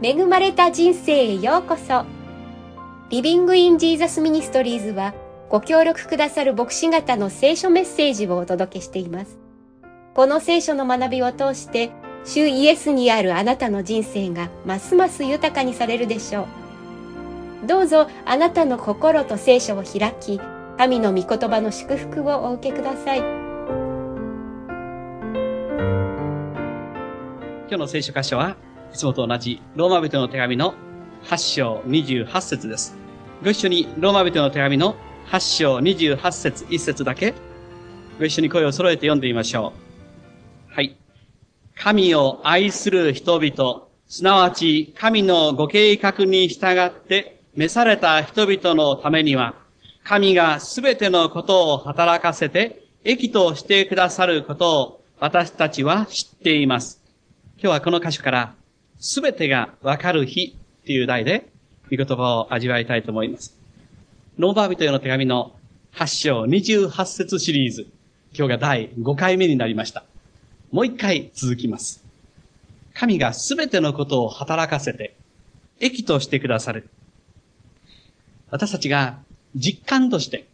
恵まれた人生へようこそ。リビングインジーザスミニストリーズはご協力くださる牧師方の聖書メッセージをお届けしています。この聖書の学びを通して主イエスにあるあなたの人生がますます豊かにされるでしょう。どうぞあなたの心と聖書を開き、神の御言葉の祝福をお受けください。 今日の聖書箇所はいつもと同じローマ人の手紙の8章28節です。ご一緒にローマ人の手紙の8章28節1節だけご一緒に声を揃えて読んでみましょう。はい。神を愛する人々、すなわち神のご計画に従って召された人々のためには、神がすべてのことを働かせて益としてくださることを私たちは知っています。今日はこの箇所からすべてがわかる日という題で御言葉を味わいたいと思います。ローマ人への手紙の8章28節シリーズ。今日が第5回目になりました。もう一回続きます。神がすべてのことを働かせて益としてくださる。私たちが実感として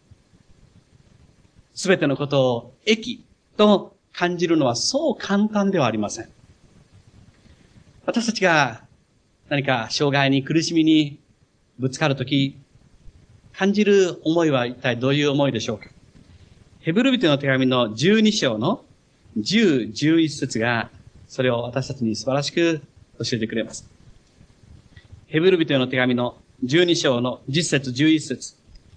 すべてのことを益と感じるのはそう簡単ではありません。私たちが何か障害に苦しみにぶつかるとき、感じる思いは一体どういう思いでしょうか。ヘブル人の手紙の12章の10、11節がそれを私たちに素晴らしく教えてくれます。ヘブル人の手紙の12章の10節11節。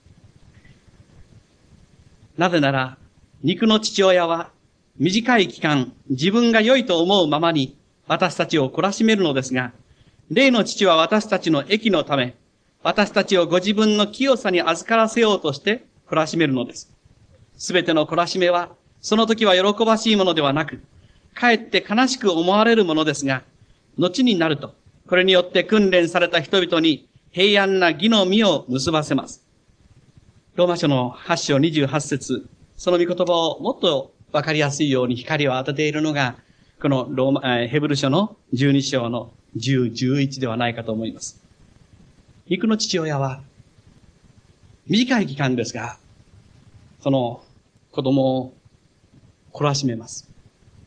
なぜなら肉の父親は短い期間自分が良いと思うままに私たちを懲らしめるのですが、霊の父は私たちの益のため、私たちをご自分の清さに預からせようとして懲らしめるのです。すべての懲らしめは、その時は喜ばしいものではなく、かえって悲しく思われるものですが、後になると、これによって訓練された人々に平安な義の実を結ばせます。ローマ書の8章28節、その御言葉をもっとわかりやすいように光を当てているのが、このヘブル書の12章の10、11ではないかと思います。肉の父親は、短い期間ですが、その子供を懲らしめます。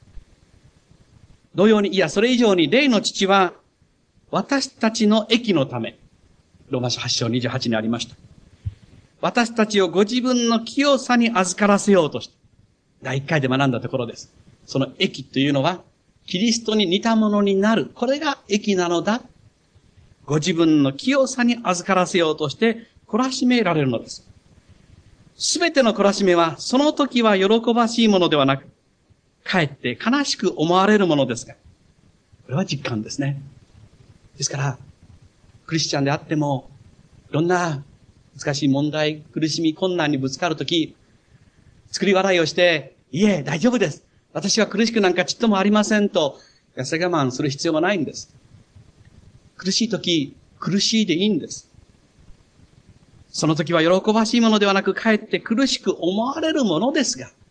同様に、いや、それ以上に霊の父は、私たちの益のため、ローマ書8章28にありました。私たちをご自分の清さに預からせようとして、第1回で学んだところです。その益というのは、キリストに似たものになる。これが益なのだ。ご自分の清さに預からせようとして、懲らしめられるのです。すべての懲らしめは、その時は喜ばしいものではなく、かえって悲しく思われるものですが、これは実感ですね。ですから、クリスチャンであっても、いろんな難しい問題、苦しみ、困難にぶつかるとき、作り笑いをして、いえ、大丈夫です。私は苦しくなんかちっともありませんと、痩せ我慢する必要はないんです。苦しいとき、苦しいでいいんです。その時は喜ばしいものではなく、かえって苦しく思われるものですが、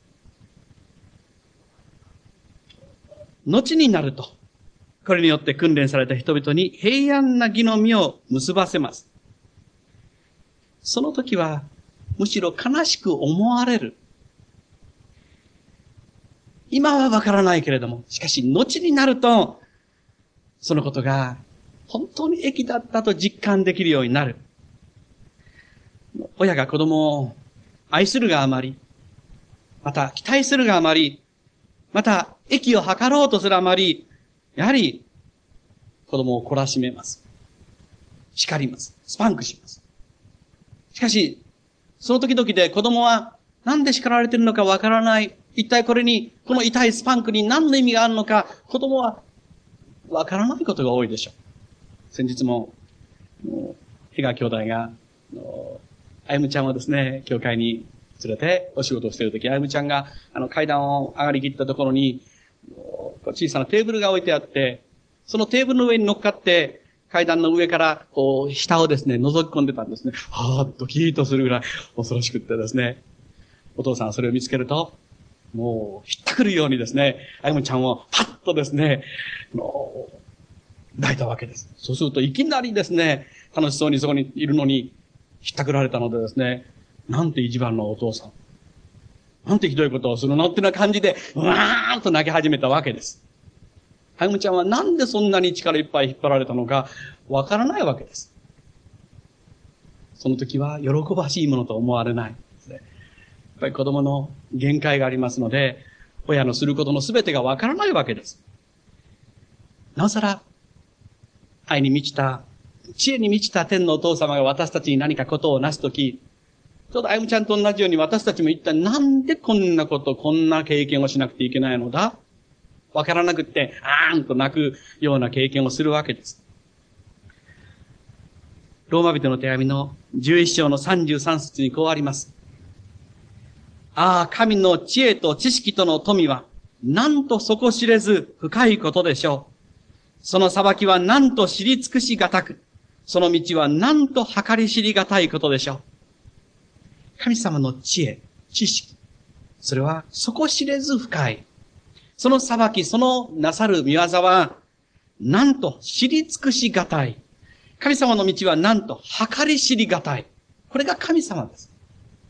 後になると、これによって訓練された人々に平安な義の実を結ばせます。その時は、むしろ悲しく思われる。今はわからないけれども、しかし、後になると、そのことが本当に益だったと実感できるようになる。親が子供を愛するがあまり、また期待するがあまり、また益を図ろうとするあまり、やはり子供を懲らしめます。叱ります。スパンクします。しかし、その時々で子供はなんで叱られているのかわからない。一体この痛いスパンクに何の意味があるのか、子供はわからないことが多いでしょう。先日も、比嘉兄弟が、あゆむちゃんをですね、教会に連れてお仕事をしているとき、あゆむちゃんが階段を上がりきったところに、小さなテーブルが置いてあって、そのテーブルの上に乗っかって、階段の上から、下をですね、覗き込んでたんですね。はーっとキーッとするぐらい恐ろしくってですね。お父さんはそれを見つけると、もう、ひったくるようにですね、あゆむちゃんをパッとですね、 抱いたわけです。そうするといきなりですね、楽しそうにそこにいるのに、ひったくられたのでですね、なんて一番のお父さん。なんてひどいことをするのってな感じで、うわーんと泣き始めたわけです。はゆむちゃんはなんでそんなに力いっぱい引っ張られたのか、わからないわけです。その時は喜ばしいものと思われないですね。やっぱり子供の限界がありますので、親のすることの全てがわからないわけです。なおさら、愛に満ちた、知恵に満ちた天のお父様が私たちに何かことをなすとき、ちょうどあゆむちゃんと同じように私たちも一体なんでこんなこと、こんな経験をしなくていけないのだ？わからなくって、あーんと泣くような経験をするわけです。ローマ人の手紙の11章の33節にこうあります。ああ、神の知恵と知識との富は、なんと底知れず深いことでしょう。その裁きはなんと知り尽くしがたく、その道はなんと計り知りがたいことでしょう。神様の知恵、知識、それは底知れず深い。その裁き、そのなさる見業は、なんと知り尽くしがたい。神様の道はなんと計り知りがたい。これが神様です。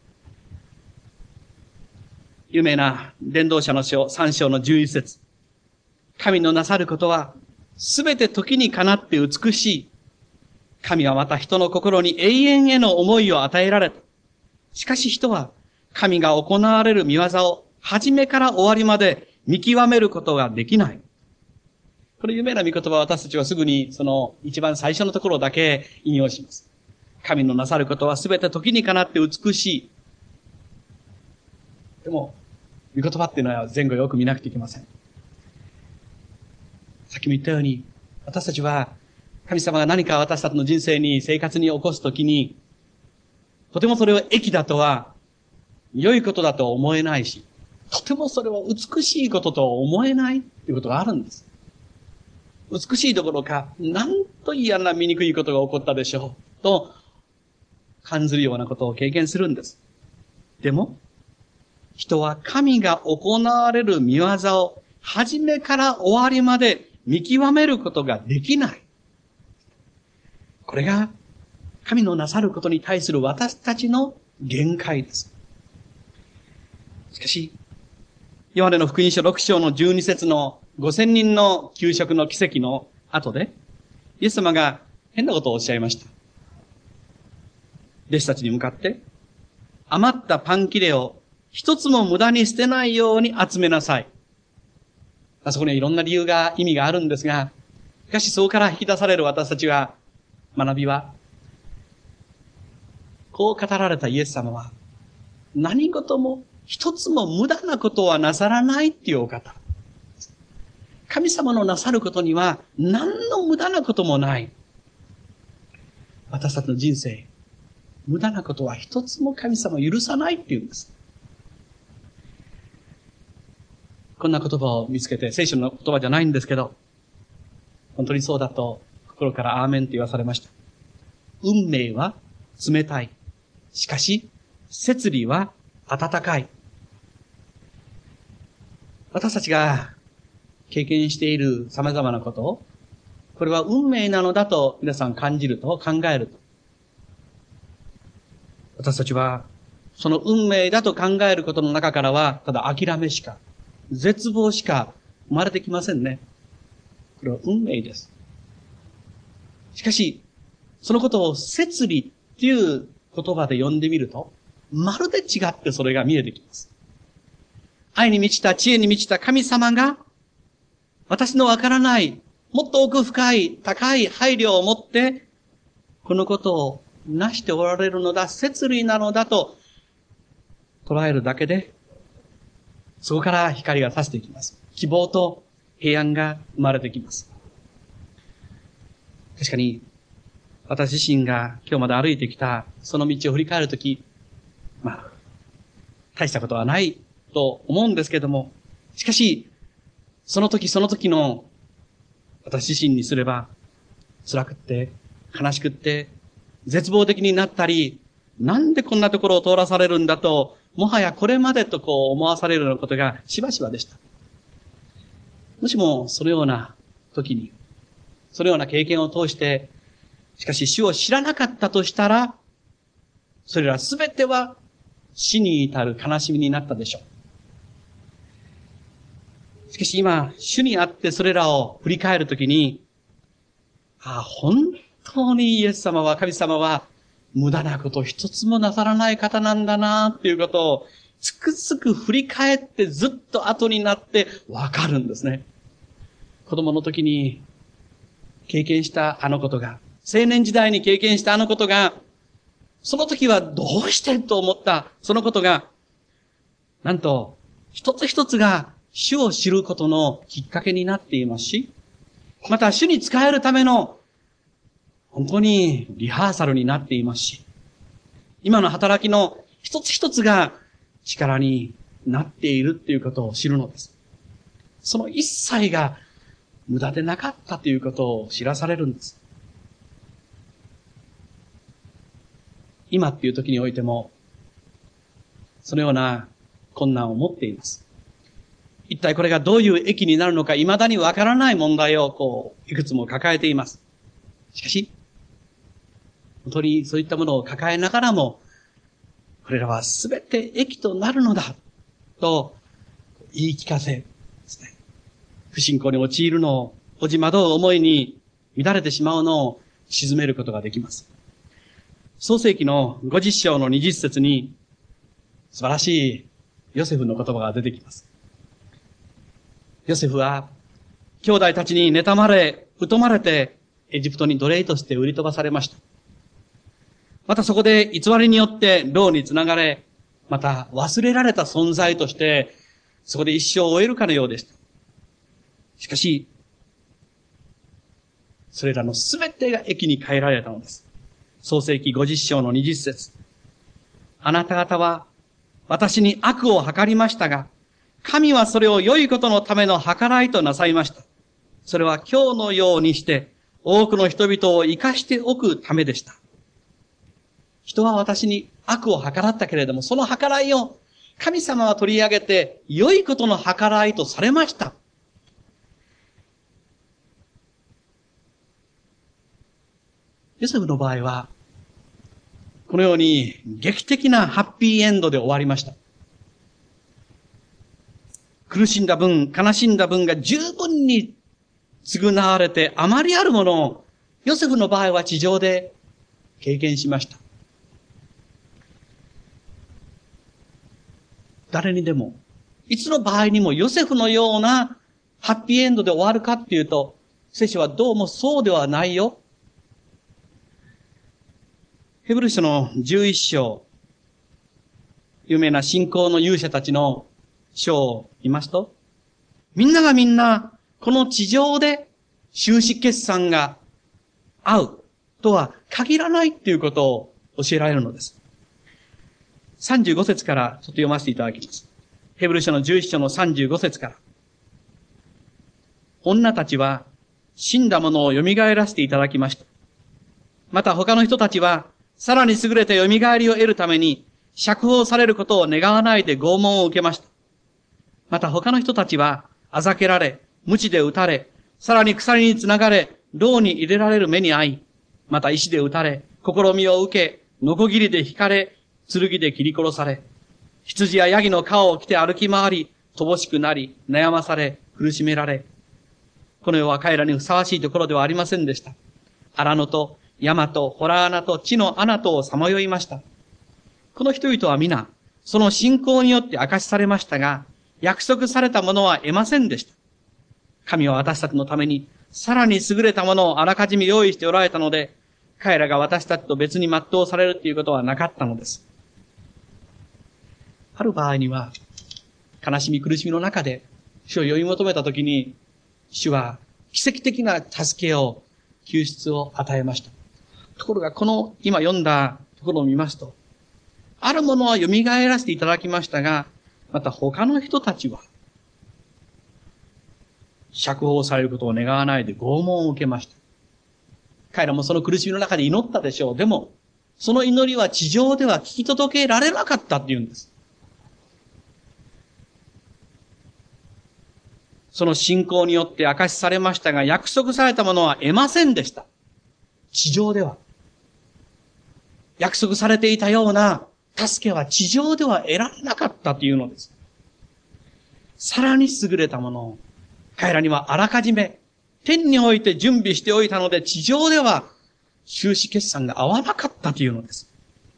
有名な伝道者の書3章の11節。神のなさることは、すべて時にかなって美しい。神はまた人の心に永遠への思いを与えられた。しかし人は、神が行われる見業を、初めから終わりまで見極めることができない。この有名な御言葉は私たちはすぐにその一番最初のところだけ引用します。神のなさることはすべて時にかなって美しい。でも、御言葉っていうのは前後よく見なくていけません。さっきも言ったように、私たちは神様が何か私たちの人生に生活に起こすときに、とてもそれを益だとは、良いことだとは思えないし、とてもそれを美しいこととは思えないということがあるんです。美しいどころか、なんと嫌な醜いことが起こったでしょう、と感じるようなことを経験するんです。でも、人は神が行われる見業を、初めから終わりまで見極めることができない。これが、神のなさることに対する私たちの限界です。しかし、ヨハネの福音書6章の12節の5000人の給食の奇跡の後で、イエス様が変なことをおっしゃいました。弟子たちに向かって、余ったパン切れを一つも無駄に捨てないように集めなさい。あそこにはいろんな理由が、意味があるんですが、しかしそこから引き出される私たちは、学びは、こう語られたイエス様は、何事も一つも無駄なことはなさらないっていうお方。神様のなさることには何の無駄なこともない。私たちの人生、無駄なことは一つも神様許さないっていうんです。こんな言葉を見つけて、聖書の言葉じゃないんですけど、本当にそうだと心からアーメンと言わされました。運命は冷たい。しかし、摂理は温かい。私たちが経験している様々なことを、これは運命なのだと皆さん感じると、考えると。私たちは、その運命だと考えることの中からは、ただ諦めしか、絶望しか生まれてきませんね。これは運命です。しかし、そのことを摂理っていう言葉で呼んでみると、まるで違ってそれが見えてきます。愛に満ちた、知恵に満ちた神様が、私のわからない、もっと奥深い、高い配慮を持って、このことをなしておられるのだ、摂理なのだと捉えるだけで、そこから光が差していきます。希望と平安が生まれてきます。確かに、私自身が今日まで歩いてきたその道を振り返るとき、大したことはないと思うんですけども、しかし、その時その時の私自身にすれば、辛くって、悲しくって、絶望的になったり、なんでこんなところを通らされるんだと、もはやこれまでと思わされるようなことがしばしばでした。もしもそのような時に、 そのような経験を通して、しかし主を知らなかったとしたら、それらすべては死に至る悲しみになったでしょう。しかし今、主にあってそれらを振り返るときに、本当にイエス様は、神様は、無駄なこと一つもなさらない方なんだなっていうことを、つくづく振り返ってずっと後になってわかるんですね。子供の時に経験したあのことが、青年時代に経験したあのことが、その時はどうしてと思ったそのことが、なんと一つ一つが主を知ることのきっかけになっていますし、また主に仕えるための本当にリハーサルになっていますし、今の働きの一つ一つが力になっているっていうことを知るのです。その一切が無駄でなかったということを知らされるんです。今っていう時においても、そのような困難を持っています。一体これがどういう益になるのか未だにわからない問題をいくつも抱えています。しかし、本当にそういったものを抱えながらも、これらはすべて益となるのだ、と言い聞かせですね。不信仰に陥るのを、おじ惑う思いに乱れてしまうのを鎮めることができます。創世記の50章の20節に素晴らしいヨセフの言葉が出てきます。ヨセフは兄弟たちに妬まれ、疎まれてエジプトに奴隷として売り飛ばされました。またそこで偽りによって牢につながれ、また忘れられた存在としてそこで一生を終えるかのようでした。しかし、それらのすべてが益に変えられたのです。創世記50章の20節。あなた方は私に悪を計りましたが、神はそれを良いことのための計らいとなさいました。それは今日のようにして多くの人々を生かしておくためでした。人は私に悪を計らったけれども、その計らいを神様は取り上げて良いことの計らいとされました。ヨセフの場合は、このように劇的なハッピーエンドで終わりました。苦しんだ分、悲しんだ分が十分に償われて、あまりあるものを、ヨセフの場合は地上で経験しました。誰にでも、いつの場合にもヨセフのようなハッピーエンドで終わるかっていうと、聖書はどうもそうではないよ。ヘブル書の11章、有名な信仰の勇者たちの書を見ますと、みんながみんな、この地上で収支決算が合うとは限らないっていうことを教えられるのです。35節からちょっと読ませていただきます。ヘブル書の11章の35節から。女たちは死んだものを蘇らせていただきました。また他の人たちはさらに優れた蘇りを得るために釈放されることを願わないで拷問を受けました。また他の人たちはあざけられ、鞭で打たれ、さらに鎖につながれ、牢に入れられる目に遭い、また石で打たれ、試みを受け、ノコギリで引かれ、剣で切り殺され、羊やヤギの皮を着て歩き回り、乏しくなり、悩まされ、苦しめられ、この世は彼らにふさわしいところではありませんでした。荒野と山と洞穴と地の穴とをさまよいました。この人々は皆、その信仰によって明かしされましたが、約束されたものは得ませんでした。神は私たちのために、さらに優れたものをあらかじめ用意しておられたので、彼らが私たちと別に全うされるということはなかったのです。ある場合には、悲しみ苦しみの中で、主を追い求めたときに、主は奇跡的な助けを、救出を与えました。ところがこの今読んだところを見ますと、あるものは蘇らせていただきましたが、また他の人たちは、釈放されることを願わないで拷問を受けました。彼らもその苦しみの中で祈ったでしょう。でも、その祈りは地上では聞き届けられなかったっていうんです。 その信仰によって明かしされましたが、約束されたものは得ませんでした。地上では。約束されていたような助けは地上では得られなかったというのです。さらに優れたものを、彼らにはあらかじめ天において準備しておいたので、地上では収支決算が合わなかったというのです。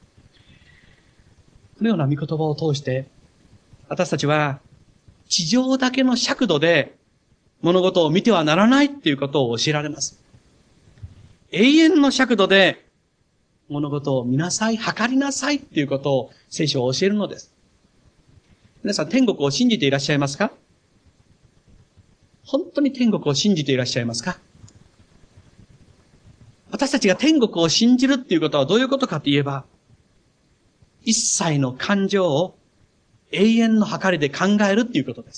このような御言葉を通して、私たちは地上だけの尺度で物事を見てはならないということを教えられます。永遠の尺度で物事を見なさい、測りなさいということを聖書は教えるのです。皆さん天国を信じていらっしゃいますか？本当に天国を信じていらっしゃいますか？私たちが天国を信じるっていうことはどういうことかといえば、一切の感情を永遠の計りで考えるっていうことです。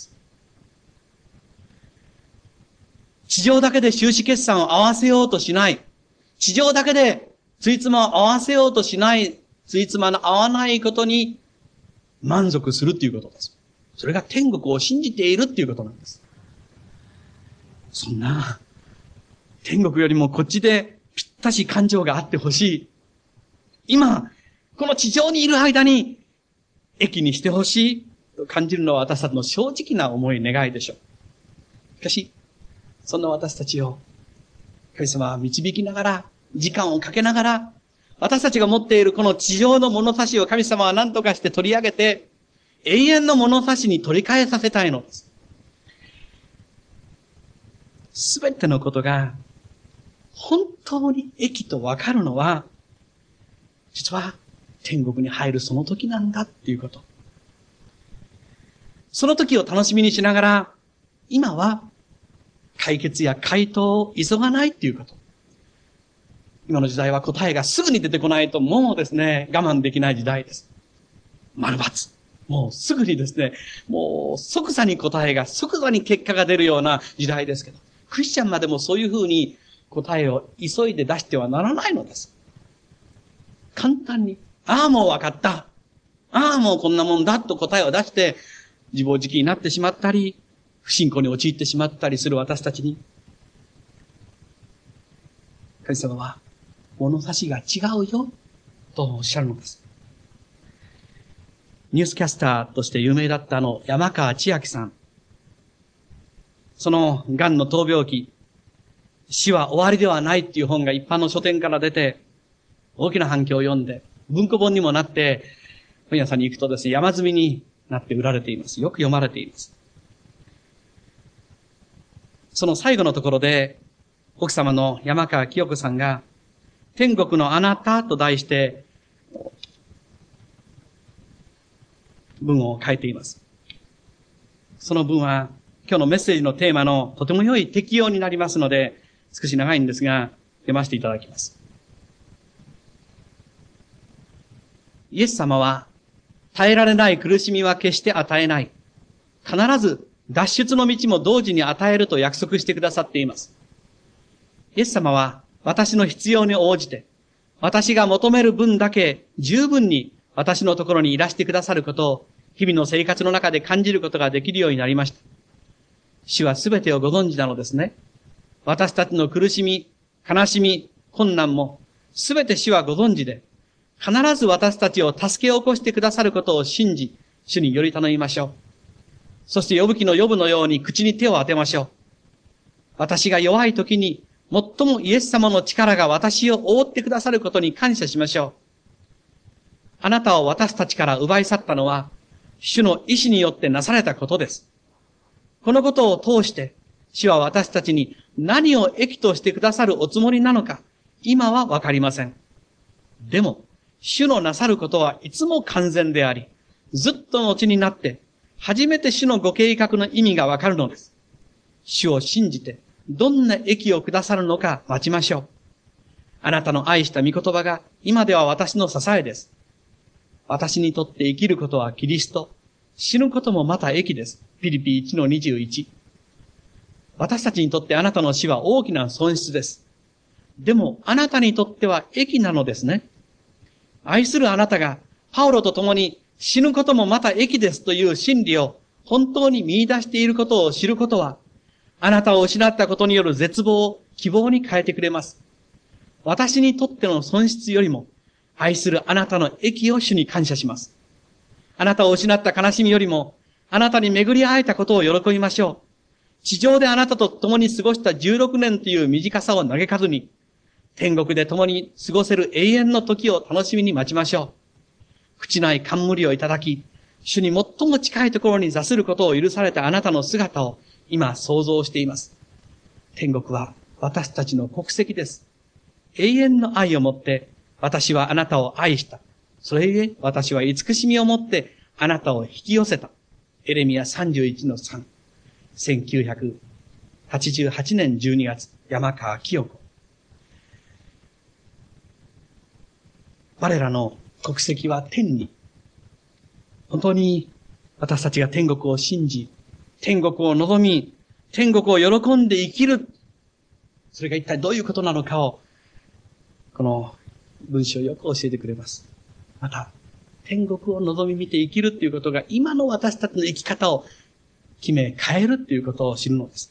地上だけで収支決算を合わせようとしない。地上だけでついつまを合わせようとしない。ついつまの合わないことに満足するっていうことです。それが天国を信じているっていうことなんです。そんな、天国よりもこっちでぴったし感情があってほしい。今、この地上にいる間に、益にしてほしいと感じるのは私たちの正直な思い、願いでしょう。しかし、そんな私たちを、神様は導きながら、時間をかけながら、私たちが持っているこの地上の物差しを神様は何とかして取り上げて、永遠の物差しに取り替えさせたいのです。すべてのことが、本当に益とわかるのは、実は天国に入るその時なんだっていうこと。その時を楽しみにしながら、今は解決や回答を急がないっていうこと。今の時代は答えがすぐに出てこないともうですね、我慢できない時代です。丸抜。もうすぐにですね、もう即座に答えが、即座に結果が出るような時代ですけど、クリスチャンまでもそういうふうに答えを急いで出してはならないのです。簡単に、ああもう分かった。ああもうこんなもんだと答えを出して、自暴自棄になってしまったり、不信仰に陥ってしまったりする私たちに、神様は、物差しが違うよ、とおっしゃるのです。ニュースキャスターとして有名だった山川千秋さん。その癌の闘病期、死は終わりではないっていう本が一般の書店から出て、大きな反響を読んで、文庫本にもなって、本屋さんに行くとですね、山積みになって売られています。よく読まれています。その最後のところで、奥様の山川清子さんが、天国のあなたと題して、文を書いています。その文は、今日のメッセージのテーマのとても良い適用になりますので、少し長いんですが、読ませていただきます。イエス様は、耐えられない苦しみは決して与えない。必ず脱出の道も同時に与えると約束してくださっています。イエス様は、私の必要に応じて、私が求める分だけ十分に私のところにいらしてくださることを、日々の生活の中で感じることができるようになりました。主はすべてをご存知なのですね。私たちの苦しみ、悲しみ、困難も、すべて主はご存知で、必ず私たちを助け起こしてくださることを信じ、主により頼みましょう。そして呼ぶ記の呼ぶのように口に手を当てましょう。私が弱い時に、最もイエス様の力が私を覆ってくださることに感謝しましょう。あなたを私たちから奪い去ったのは、主の意志によってなされたことです。このことを通して、主は私たちに何を益としてくださるおつもりなのか、今はわかりません。でも、主のなさることはいつも完全であり、ずっと後になって、初めて主のご計画の意味がわかるのです。主を信じて、どんな益をくださるのか待ちましょう。あなたの愛した御言葉が今では私の支えです。私にとって生きることはキリスト。死ぬこともまた益です。ピリピ 1-21。私たちにとってあなたの死は大きな損失です。でもあなたにとっては益なのですね。愛するあなたがパウロと共に死ぬこともまた益ですという真理を本当に見出していることを知ることはあなたを失ったことによる絶望を希望に変えてくれます。私にとっての損失よりも、愛するあなたの益を主に感謝します。あなたを失った悲しみよりも、あなたに巡り会えたことを喜びましょう。地上であなたと共に過ごした16年という短さを嘆かずに、天国で共に過ごせる永遠の時を楽しみに待ちましょう。朽ちない冠をいただき、主に最も近いところに座することを許されたあなたの姿を今想像しています。天国は私たちの国籍です。永遠の愛をもって私はあなたを愛した。それゆえ私は慈しみをもってあなたを引き寄せた。エレミヤ 31-3。1988年12月、山川清子。我らの国籍は天に。本当に私たちが天国を信じ、天国を望み、天国を喜んで生きる。それが一体どういうことなのかを、この文章をよく教えてくれます。また、天国を望み見て生きるということが今の私たちの生き方を決め変えるということを知るのです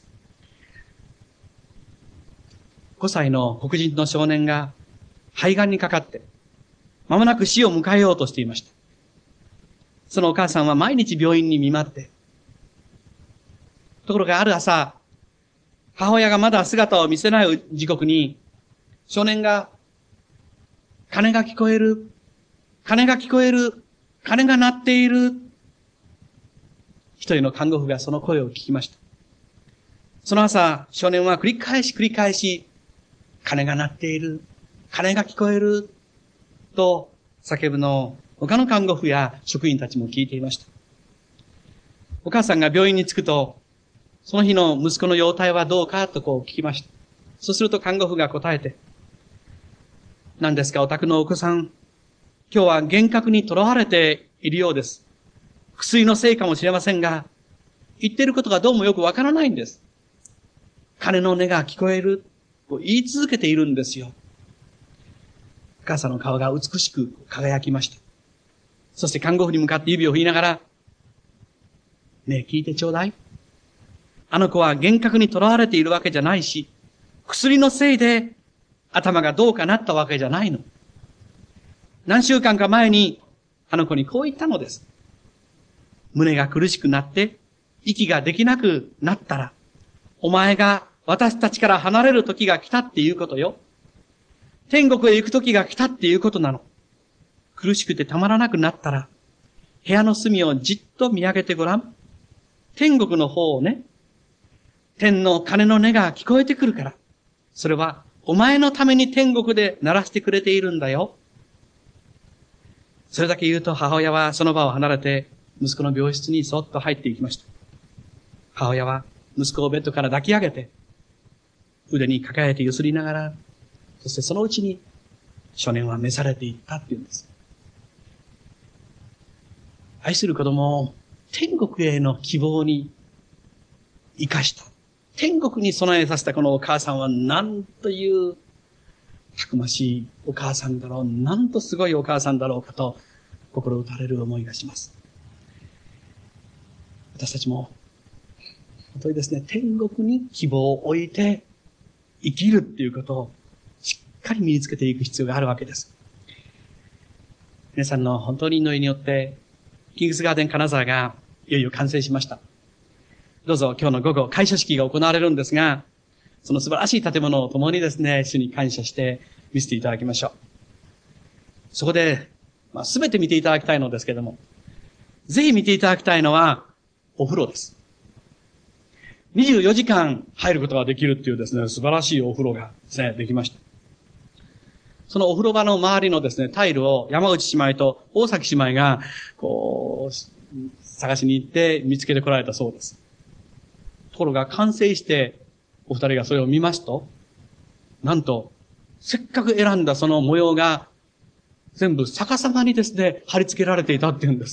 。5歳の黒人の少年が肺がんにかかって、間もなく死を迎えようとしていました。そのお母さんは毎日病院に見舞って、ところがある朝、母親がまだ姿を見せない時刻に、少年が、鐘が聞こえる、鐘が聞こえる、鐘が鳴っている。一人の看護婦がその声を聞きました。その朝、少年は繰り返し、鐘が鳴っている、鐘が聞こえる、と叫ぶのを他の看護婦や職員たちも聞いていました。お母さんが病院に着くと、その日の息子の容体はどうかと聞きました。そうすると看護婦が答えて、何ですかお宅のお子さん、今日は幻覚にとらわれているようです。薬のせいかもしれませんが、言っていることがどうもよくわからないんです。鐘の音が聞こえると言い続けているんですよ。お母さんの顔が美しく輝きました。そして看護婦に向かって指を振りながら、ねえ聞いてちょうだい。あの子は幻覚にとらわれているわけじゃないし、薬のせいで頭がどうかなったわけじゃないの。何週間か前にあの子にこう言ったのです。胸が苦しくなって息ができなくなったら、お前が私たちから離れる時が来たっていうことよ。天国へ行く時が来たっていうことなの。苦しくてたまらなくなったら、部屋の隅をじっと見上げてごらん。天国の方をね、天の鐘の音が聞こえてくるから、それはお前のために天国で鳴らしてくれているんだよ。それだけ言うと母親はその場を離れて息子の病室にそっと入っていきました。母親は息子をベッドから抱き上げて、腕に抱えてゆすりながら、そしてそのうちに少年は召されていったっていうんです。愛する子供を天国への希望に生かした。天国に備えさせたこのお母さんはなんというたくましいお母さんだろう、なんとすごいお母さんだろうかと心打たれる思いがします。私たちも本当にですね、天国に希望を置いて生きるっていうことをしっかり身につけていく必要があるわけです。皆さんの本当に祈りによってキングスガーデン金沢がいよいよ完成しました。どうぞ今日の午後開所式が行われるんですが、その素晴らしい建物を共にですね、主に感謝して見せていただきましょう。そこで、全て見ていただきたいのですけども、ぜひ見ていただきたいのはお風呂です。24時間入ることができるっていうですね、素晴らしいお風呂がですね、できました。そのお風呂場の周りのですね、タイルを山内姉妹と大崎姉妹が、探しに行って見つけてこられたそうです。ところが完成して、お二人がそれを見ますと、なんと、せっかく選んだその模様が、全部逆さまにですね、貼り付けられていたっていうんです。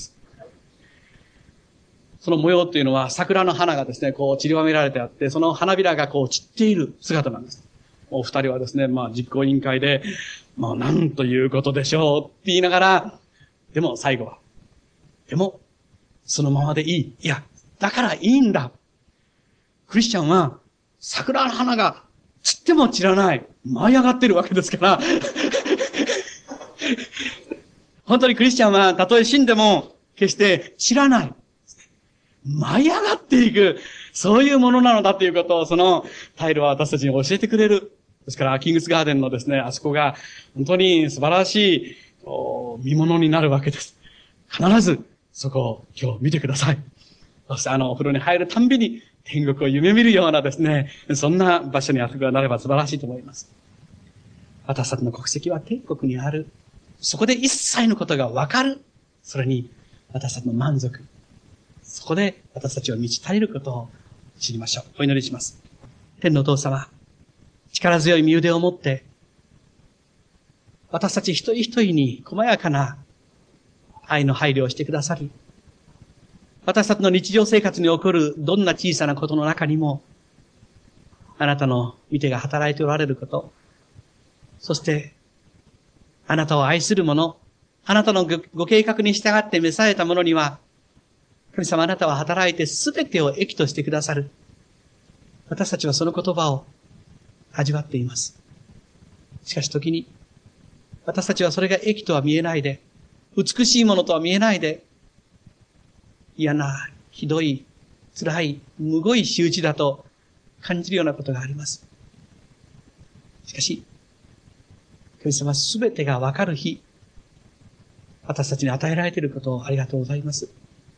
その模様っていうのは、桜の花がですね、散りばめられてあって、その花びらが散っている姿なんです。お二人はですね、実行委員会で、なんということでしょうって言いながら、でも最後は、でも、そのままでいい。いや、だからいいんだ。クリスチャンは桜の花が散っても散らない。舞い上がってるわけですから。本当にクリスチャンはたとえ死んでも決して散らない。舞い上がっていく。そういうものなのだということをそのタイルは私たちに教えてくれる。ですから、キングスガーデンのですね、あそこが本当に素晴らしい見物になるわけです。必ずそこを今日見てください。そしてお風呂に入るたんびに天国を夢見るようなですね、そんな場所にあそこがなれば素晴らしいと思います。私たちの国籍は天国にある。そこで一切のことがわかる。それに私たちの満足。そこで私たちを満ち足りることを知りましょう。お祈りします。天のお父様、力強い身腕を持って、私たち一人一人に細やかな愛の配慮をしてくださり、私たちの日常生活に起こるどんな小さなことの中にも、あなたの御手が働いておられること、そして、あなたを愛する者、あなたのご計画に従って召された者には、神様あなたは働いてすべてを益としてくださる。私たちはその言葉を味わっています。しかし時に、私たちはそれが益とは見えないで、美しいものとは見えないで、嫌な、ひどい、辛い、むごい仕打ちだと感じるようなことがあります。しかし、神様すべてがわかる日、私たちに与えられていることをありがとうございます。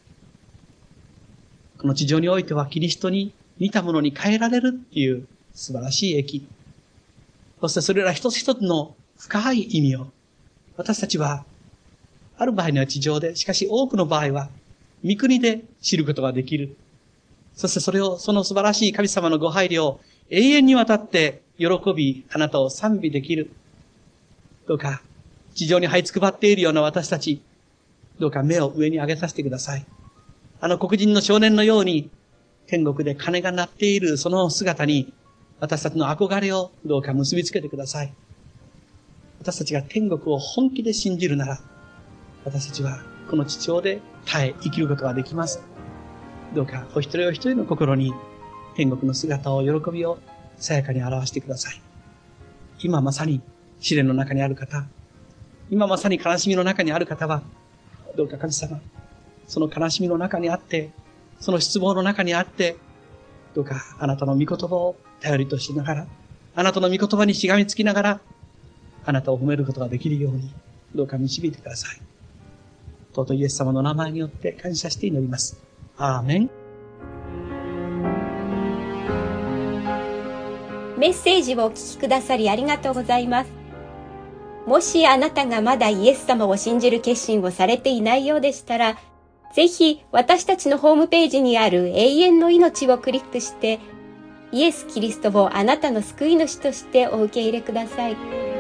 この地上においてはキリストに似たものに変えられるっていう素晴らしい益。そしてそれら一つ一つの深い意味を、私たちは、ある場合には地上で、しかし多くの場合は、御国で知ることができる。そしてそれを、その素晴らしい神様のご配慮を永遠にわたって喜び、あなたを賛美できる。どうか、地上に這いつくばっているような私たち、どうか目を上に上げさせてください。黒人の少年のように、天国で鐘が鳴っているその姿に、私たちの憧れをどうか結びつけてください。私たちが天国を本気で信じるなら、私たちはこの地上で耐え生きることができます。どうかお一人お一人の心に天国の姿を、喜びをさやかに表してください。今まさに試練の中にある方、今まさに悲しみの中にある方は、どうか神様、その悲しみの中にあって、その失望の中にあって、どうかあなたの御言葉を頼りとしながら、あなたの御言葉にしがみつきながら、あなたを褒めることができるように、どうか導いてください。尊いイエス様の名前によって感謝して祈ります。アーメン。 メッセージをお聞きくださりありがとうございます。もしあなたがまだイエス様を信じる決心をされていないようでしたら、ぜひ私たちのホームページにある永遠の命をクリックして、イエス・キリストをあなたの救い主としてお受け入れください。